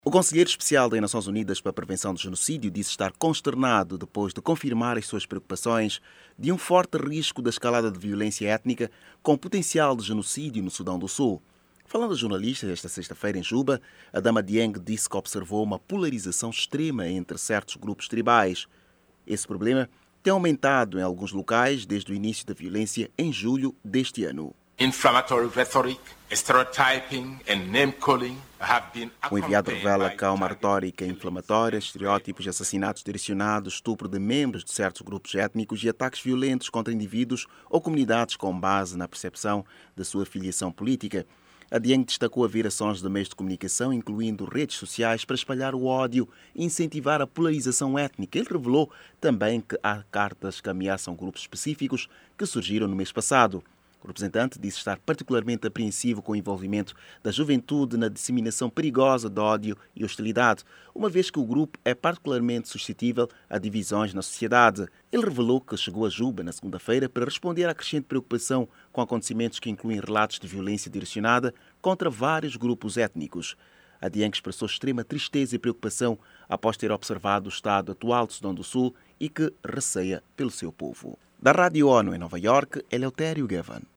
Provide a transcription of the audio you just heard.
O Conselheiro Especial das Nações Unidas para a Prevenção do Genocídio disse estar consternado depois de confirmar as suas preocupações de um forte risco da escalada de violência étnica com potencial de genocídio no Sudão do Sul. Falando a jornalistas esta sexta-feira em Juba, a Dama Dieng disse que observou uma polarização extrema entre certos grupos tribais. Esse problema tem aumentado em alguns locais desde o início da violência em julho deste ano. Inflammatory rhetoric, stereotyping and name-calling have been O enviado revela que há uma targeted retórica inflamatória, estereótipos de assassinatos direcionados, estupro de membros de certos grupos étnicos e ataques violentos contra indivíduos ou comunidades com base na percepção da sua filiação política. A Dieng destacou haver ações de meios de comunicação, incluindo redes sociais, para espalhar o ódio e incentivar a polarização étnica. Ele revelou também que há cartas que ameaçam grupos específicos que surgiram no mês passado. O representante disse estar particularmente apreensivo com o envolvimento da juventude na disseminação perigosa de ódio e hostilidade, uma vez que o grupo é particularmente suscetível a divisões na sociedade. Ele revelou que chegou a Juba na segunda-feira para responder à crescente preocupação com acontecimentos que incluem relatos de violência direcionada contra vários grupos étnicos. A Dieng expressou extrema tristeza e preocupação após ter observado o estado atual do Sudão do Sul e que receia pelo seu povo. Da Rádio ONU em Nova Iorque, Eleutério Gavan.